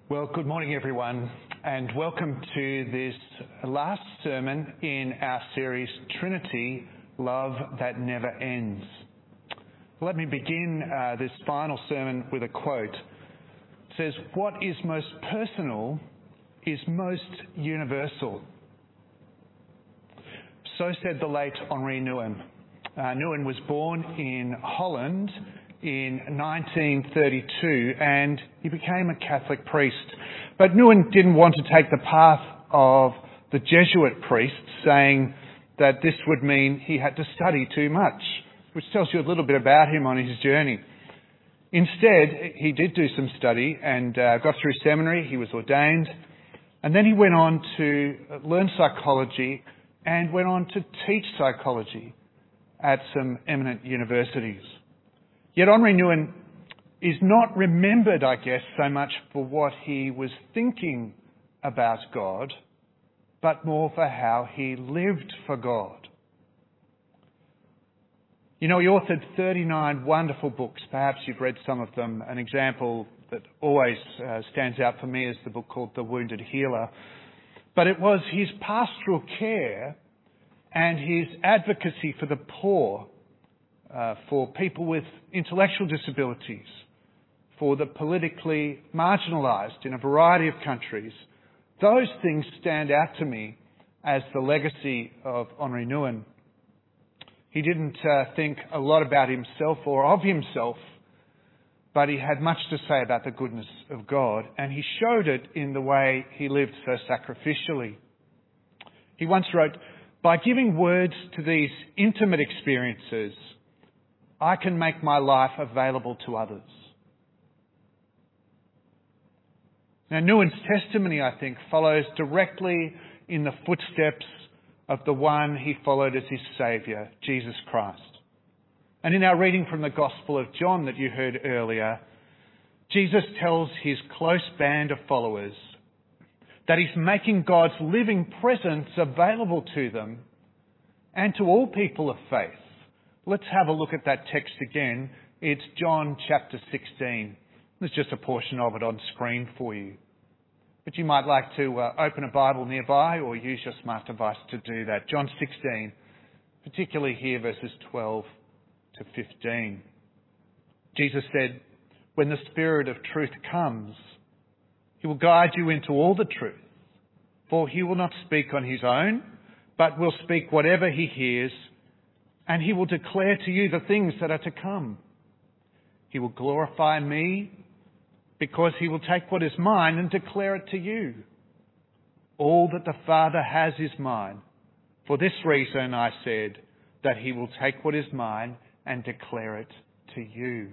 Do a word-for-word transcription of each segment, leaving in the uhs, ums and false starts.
Well, good morning, everyone, and welcome to this last sermon in our series, Trinity, Love That Never Ends. Let me begin uh, this final sermon with a quote. It says, "What is most personal is most universal." So said the late Henri Nouwen. Uh, Nouwen was born in Holland in nineteen thirty-two, and he became a Catholic priest. But Nouwen didn't want to take the path of the Jesuit priests, saying that this would mean he had to study too much, which tells you a little bit about him on his journey. Instead, he did do some study and uh, got through seminary. He was ordained, and then he went on to learn psychology and went on to teach psychology at some eminent universities. Yet Henri Nouwen is not remembered, I guess, so much for what he was thinking about God, but more for how he lived for God. You know, he authored thirty-nine wonderful books. Perhaps you've read some of them. An example that always uh, stands out for me is the book called The Wounded Healer. But it was his pastoral care and his advocacy for the poor, uh, for people with intellectual disabilities, for the politically marginalised in a variety of countries. Those things stand out to me as the legacy of Henri Nouwen. He didn't uh, think a lot about himself or of himself, but he had much to say about the goodness of God, and he showed it in the way he lived so sacrificially. He once wrote, "By giving words to these intimate experiences, I can make my life available to others." Now, Nouwen's testimony, I think, follows directly in the footsteps of the one he followed as his Saviour, Jesus Christ. And in our reading from the Gospel of John that you heard earlier, Jesus tells his close band of followers that he's making God's living presence available to them and to all people of faith. Let's have a look at that text again. It's John chapter sixteen. There's just a portion of it on screen for you. But you might like to uh, open a Bible nearby or use your smart device to do that. John sixteen, particularly here verses twelve to fifteen. Jesus said, "When the Spirit of truth comes, he will guide you into all the truth. For he will not speak on his own, but will speak whatever he hears, and he will declare to you the things that are to come. He will glorify me, because he will take what is mine and declare it to you. All that the Father has is mine. For this reason I said that he will take what is mine and declare it to you."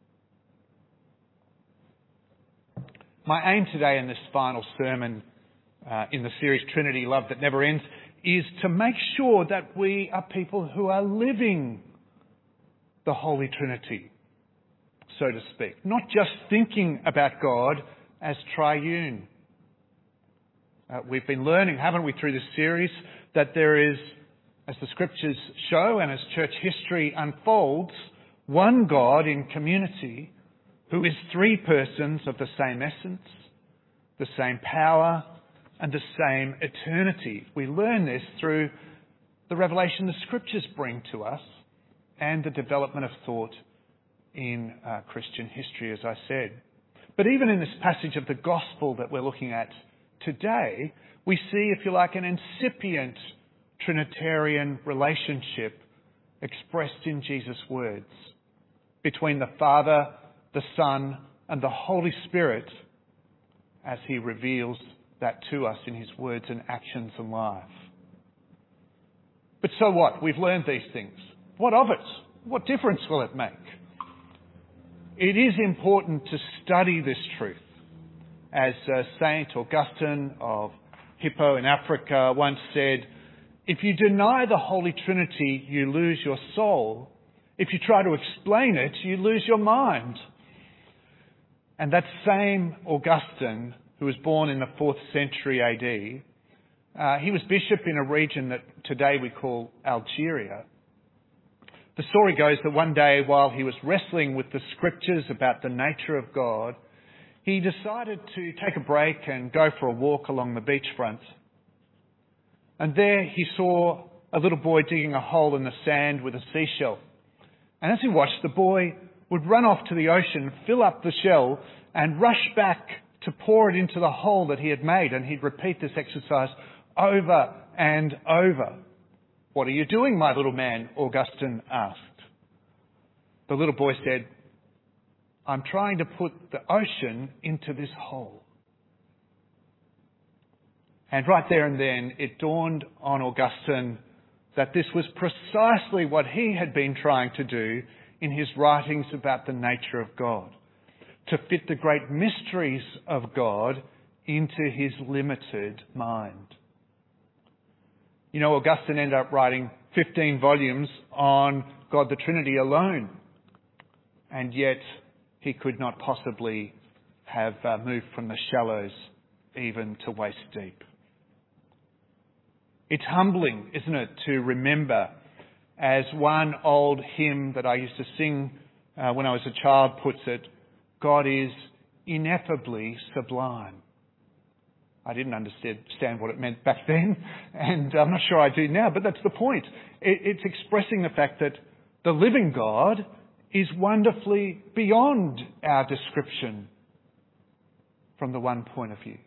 My aim today in this final sermon uh, in the series Trinity, Love That Never Ends, is to make sure that we are people who are living the Holy Trinity, so to speak. Not just thinking about God as triune. Uh, we've been learning, haven't we, through this series, that there is, as the scriptures show and as church history unfolds, one God in community who is three persons of the same essence, the same power, and the same eternity. We learn this through the revelation the scriptures bring to us and the development of thought in uh, Christian history, as I said. But even in this passage of the gospel that we're looking at today, we see, if you like, an incipient Trinitarian relationship expressed in Jesus' words between the Father, the Son, and the Holy Spirit as he reveals that to us in his words and actions and life. But so what? We've learned these things. What of it? What difference will it make? It is important to study this truth. As uh, Saint Augustine of Hippo in Africa once said, "If you deny the Holy Trinity, you lose your soul. If you try to explain it, you lose your mind." And that same Augustine, who was born in the fourth century A D, uh, he was bishop in a region that today we call Algeria. The story goes that one day, while he was wrestling with the scriptures about the nature of God, he decided to take a break and go for a walk along the beachfront. And there he saw a little boy digging a hole in the sand with a seashell. And as he watched, the boy would run off to the ocean, fill up the shell, and rush back to pour it into the hole that he had made. And he'd repeat this exercise over and over. "What are you doing, my little man?" Augustine asked. The little boy said, "I'm trying to put the ocean into this hole." And right there and then it dawned on Augustine that this was precisely what he had been trying to do in his writings about the nature of God, to fit the great mysteries of God into his limited mind. You know, Augustine ended up writing fifteen volumes on God the Trinity alone, and yet he could not possibly have uh, moved from the shallows even to waist deep. It's humbling, isn't it, to remember, as one old hymn that I used to sing uh, when I was a child puts it, God is ineffably sublime. I didn't understand what it meant back then, and I'm not sure I do now, but that's the point. It, it's expressing the fact that the living God is wonderfully beyond our description from the one point of view.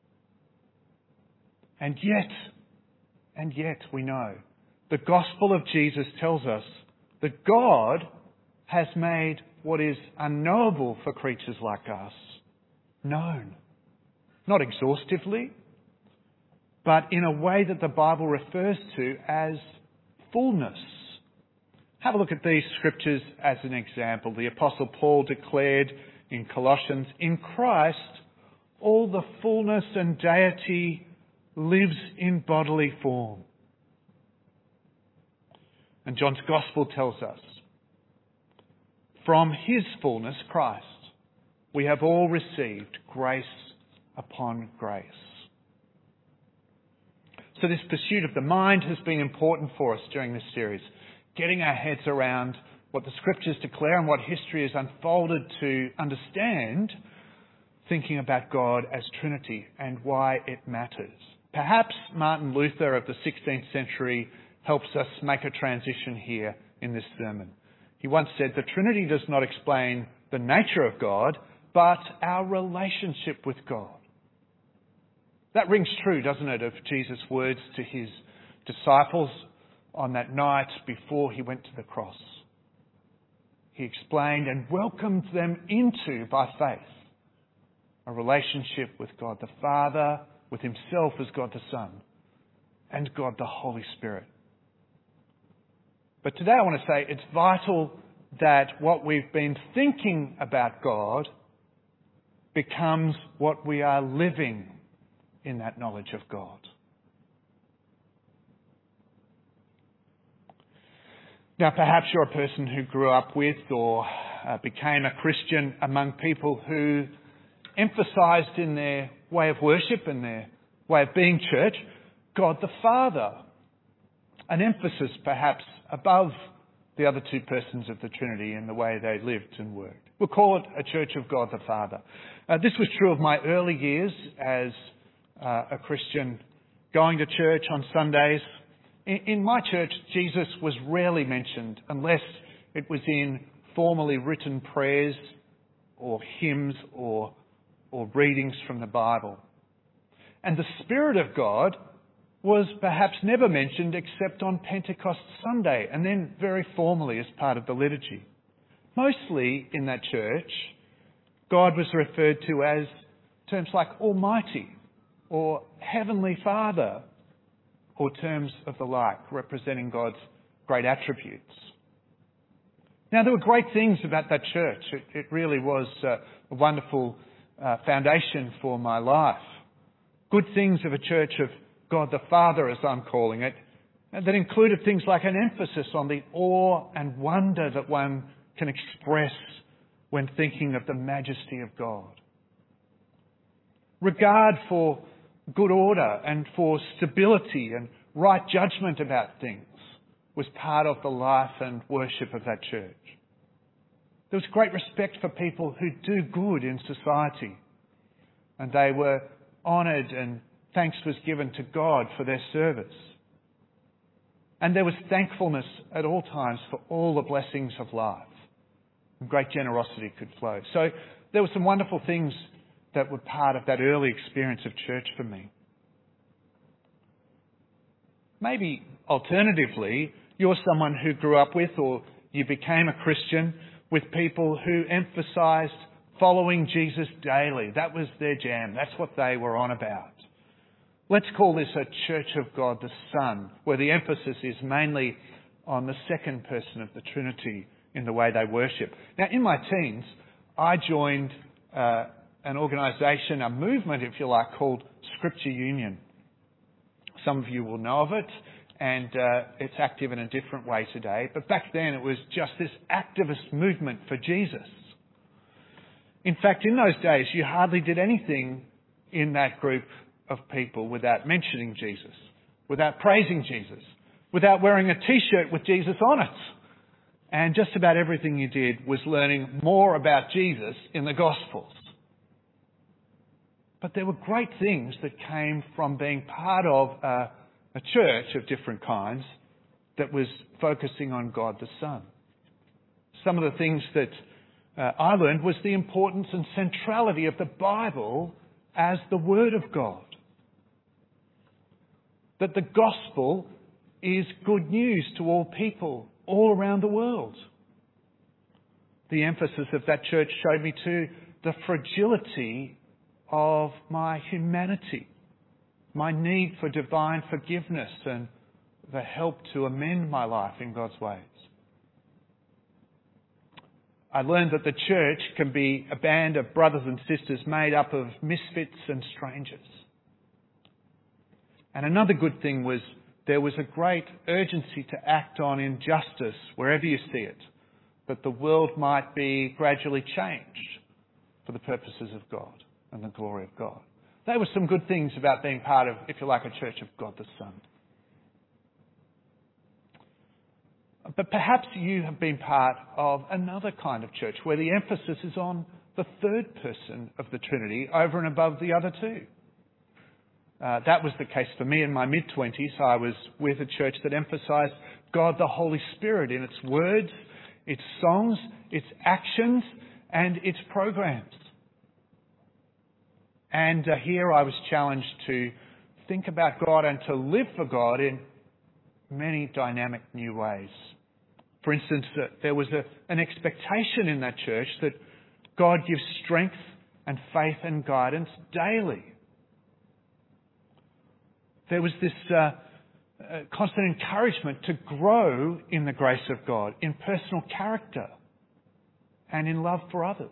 And yet, and yet we know, the gospel of Jesus tells us that God has made what is unknowable for creatures like us known. Not exhaustively, but in a way that the Bible refers to as fullness. Have a look at these scriptures as an example. The Apostle Paul declared in Colossians, "In Christ, all the fullness and deity lives in bodily form." And John's Gospel tells us, "From his fullness, Christ, we have all received grace upon grace." So this pursuit of the mind has been important for us during this series, getting our heads around what the Scriptures declare and what history has unfolded to understand, thinking about God as Trinity and why it matters. Perhaps Martin Luther of the sixteenth century helps us make a transition here in this sermon. He once said, "The Trinity does not explain the nature of God, but our relationship with God." That rings true, doesn't it, of Jesus' words to his disciples on that night before he went to the cross. He explained and welcomed them into, by faith, a relationship with God the Father, with himself as God the Son, and God the Holy Spirit. But today I want to say it's vital that what we've been thinking about God becomes what we are living in that knowledge of God. Now, perhaps you're a person who grew up with or uh, became a Christian among people who emphasised in their way of worship and their way of being church, God the Father. An emphasis perhaps above the other two persons of the Trinity in the way they lived and worked. We'll call it a Church of God the Father. Uh, this was true of my early years as uh, a Christian, going to church on Sundays. In, in my church, Jesus was rarely mentioned unless it was in formally written prayers or hymns or, or readings from the Bible. And the Spirit of God was perhaps never mentioned except on Pentecost Sunday, and then very formally as part of the liturgy. Mostly in that church, God was referred to as terms like Almighty or Heavenly Father, or terms of the like, representing God's great attributes. Now, there were great things about that church. It, it really was uh, a wonderful uh, foundation for my life. Good things of a church of God the Father, as I'm calling it, that included things like an emphasis on the awe and wonder that one can express when thinking of the majesty of God. Regard for good order and for stability and right judgment about things was part of the life and worship of that church. There was great respect for people who do good in society. And they were honoured and thanks was given to God for their service. And there was thankfulness at all times for all the blessings of life. And great generosity could flow. So there were some wonderful things that were part of that early experience of church for me. Maybe alternatively, you're someone who grew up with or you became a Christian with people who emphasised following Jesus daily. That was their jam. That's what they were on about. Let's call this a Church of God the Son, where the emphasis is mainly on the second person of the Trinity in the way they worship. Now, in my teens, I joined uh, an organisation, a movement, if you like, called Scripture Union. Some of you will know of it, and uh, it's active in a different way today. But back then, it was just this activist movement for Jesus. In fact, in those days, you hardly did anything in that group of people without mentioning Jesus, without praising Jesus, without wearing a T-shirt with Jesus on it. And just about everything you did was learning more about Jesus in the Gospels. But there were great things that came from being part of a, a church of different kinds that was focusing on God the Son. Some of the things that uh, I learned was the importance and centrality of the Bible as the Word of God. That the Gospel is good news to all people all around the world. The emphasis of that church showed me too the fragility of my humanity, my need for divine forgiveness and the help to amend my life in God's ways. I learned that the church can be a band of brothers and sisters made up of misfits and strangers. And another good thing was there was a great urgency to act on injustice wherever you see it, that the world might be gradually changed for the purposes of God and the glory of God. There were some good things about being part of, if you like, a Church of God the Son. But perhaps you have been part of another kind of church where the emphasis is on the third person of the Trinity over and above the other two. Uh, that was the case for me in my mid-twenties. I was with a church that emphasised God the Holy Spirit in its words, its songs, its actions and its programs. And uh, here I was challenged to think about God and to live for God in many dynamic new ways. For instance, uh, there was a, an expectation in that church that God gives strength and faith and guidance daily. There was this uh, uh, constant encouragement to grow in the grace of God, in personal character and in love for others.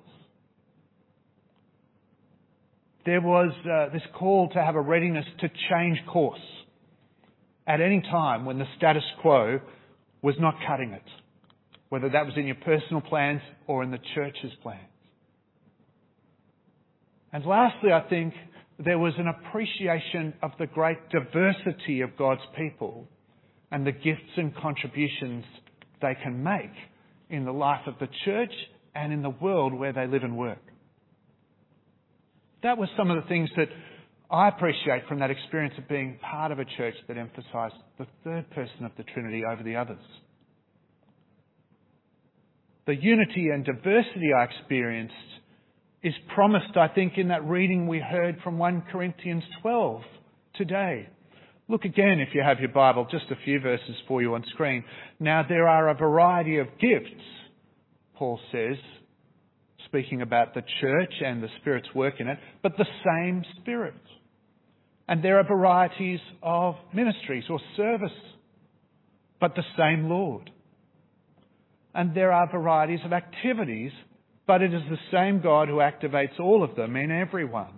There was uh, this call to have a readiness to change course at any time when the status quo was not cutting it, whether that was in your personal plans or in the church's plans. And lastly, I think there was an appreciation of the great diversity of God's people and the gifts and contributions they can make in the life of the church and in the world where they live and work. That was some of the things that I appreciate from that experience of being part of a church that emphasised the third person of the Trinity over the others. The unity and diversity I experienced is promised, I think, in that reading we heard from First Corinthians twelve today. Look again, if you have your Bible, just a few verses for you on screen. Now, there are a variety of gifts, Paul says, speaking about the church and the Spirit's work in it, but the same Spirit. And there are varieties of ministries or service, but the same Lord. And there are varieties of activities, but it is the same God who activates all of them in everyone.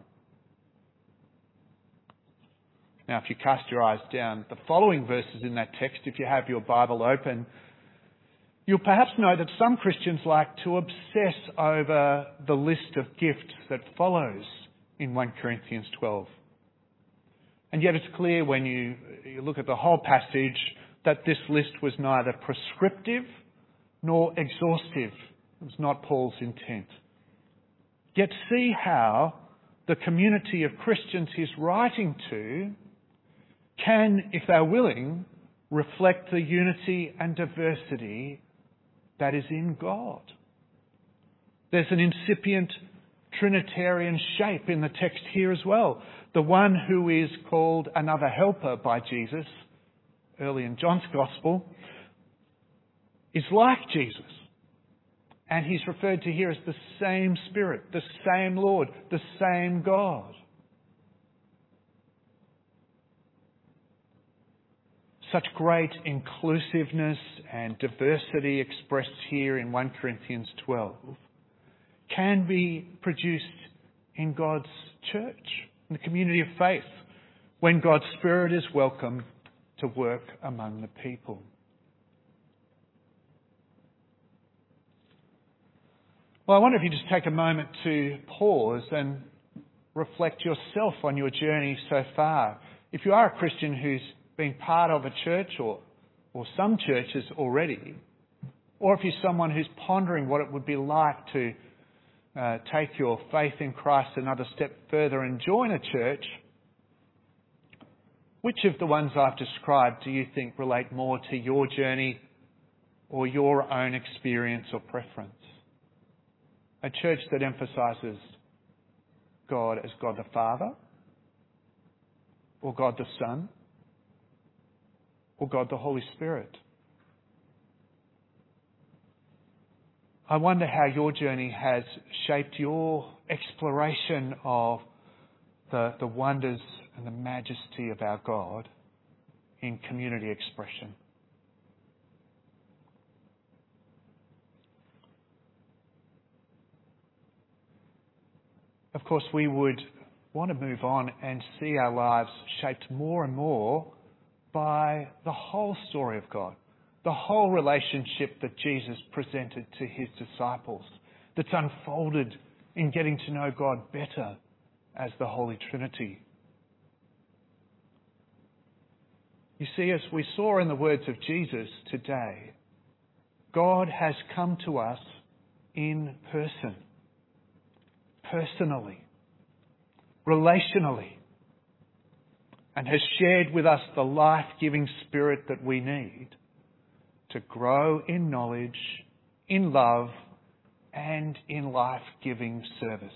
Now, if you cast your eyes down the following verses in that text, if you have your Bible open, you'll perhaps know that some Christians like to obsess over the list of gifts that follows in First Corinthians twelve. And yet it's clear when you, you look at the whole passage that this list was neither prescriptive nor exhaustive It was not Paul's intent. Yet see how the community of Christians he's writing to can, if they're willing, reflect the unity and diversity that is in God. There's an incipient Trinitarian shape in the text here as well. The one who is called another helper by Jesus, early in John's Gospel, is like Jesus. And he's referred to here as the same Spirit, the same Lord, the same God. Such great inclusiveness and diversity expressed here in First Corinthians twelve can be produced in God's church, in the community of faith, when God's Spirit is welcome to work among the people. Well, I wonder if you just take a moment to pause and reflect yourself on your journey so far. If you are a Christian who's been part of a church or, or some churches already, or if you're someone who's pondering what it would be like to uh, take your faith in Christ another step further and join a church, which of the ones I've described do you think relate more to your journey or your own experience or preference? A church that emphasises God as God the Father, or God the Son, or God the Holy Spirit. I wonder how your journey has shaped your exploration of the, the wonders and the majesty of our God in community expression. Of course, we would want to move on and see our lives shaped more and more by the whole story of God, the whole relationship that Jesus presented to his disciples, that's unfolded in getting to know God better as the Holy Trinity. You see, as we saw in the words of Jesus today, God has come to us in person, personally, relationally, and has shared with us the life-giving Spirit that we need to grow in knowledge, in love, and in life-giving service.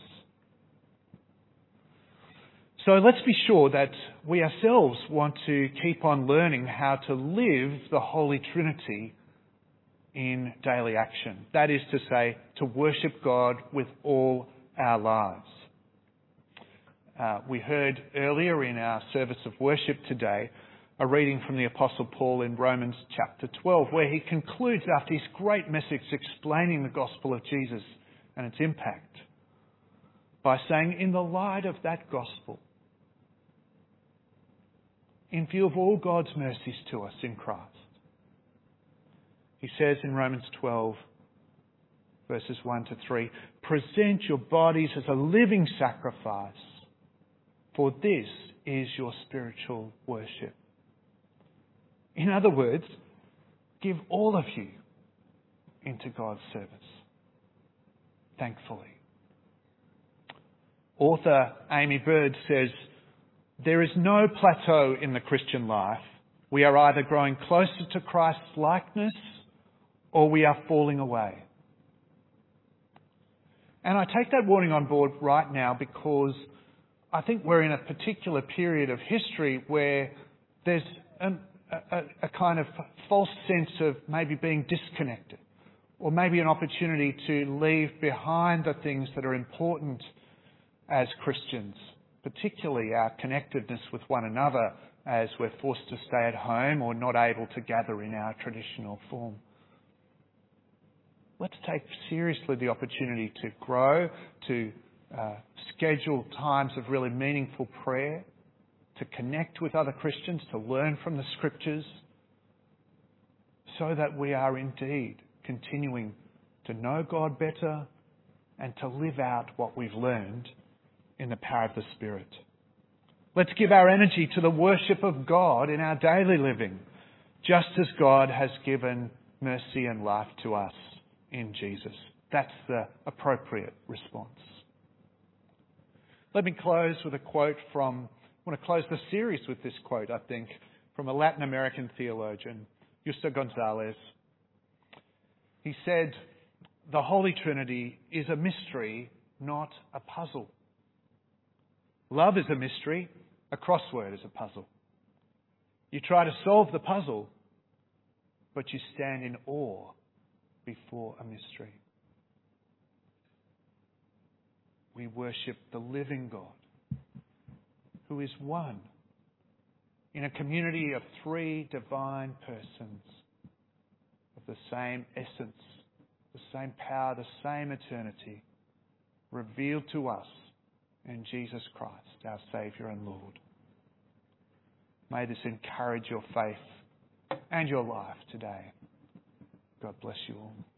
So let's be sure that we ourselves want to keep on learning how to live the Holy Trinity in daily action. That is to say, to worship God with all our lives. Uh, we heard earlier in our service of worship today a reading from the Apostle Paul in Romans chapter twelve, where he concludes after his great message explaining the gospel of Jesus and its impact by saying, in the light of that gospel, in view of all God's mercies to us in Christ, he says in Romans twelve, verses one to three, present your bodies as a living sacrifice, for this is your spiritual worship. In other words, give all of you into God's service, thankfully. Author Amy Bird says, there is no plateau in the Christian life. We are either growing closer to Christ's likeness or we are falling away. And I take that warning on board right now because I think we're in a particular period of history where there's an, a, a kind of false sense of maybe being disconnected, or maybe an opportunity to leave behind the things that are important as Christians, particularly our connectedness with one another as we're forced to stay at home or not able to gather in our traditional form. Let's take seriously the opportunity to grow, to uh, schedule times of really meaningful prayer, to connect with other Christians, to learn from the Scriptures, so that we are indeed continuing to know God better and to live out what we've learned in the power of the Spirit. Let's give our energy to the worship of God in our daily living, just as God has given mercy and life to us in Jesus. That's the appropriate response. Let me close with a quote from, I want to close the series with this quote, I think, from a Latin American theologian, Justo Gonzalez. He said, "The Holy Trinity is a mystery, not a puzzle. Love is a mystery, a crossword is a puzzle. You try to solve the puzzle, but you stand in awe before a mystery." We worship the living God, who is one, in a community of three divine persons, of the same essence, the same power, the same eternity, revealed to us in Jesus Christ, our Saviour and Lord. May this encourage your faith and your life today. God bless you all.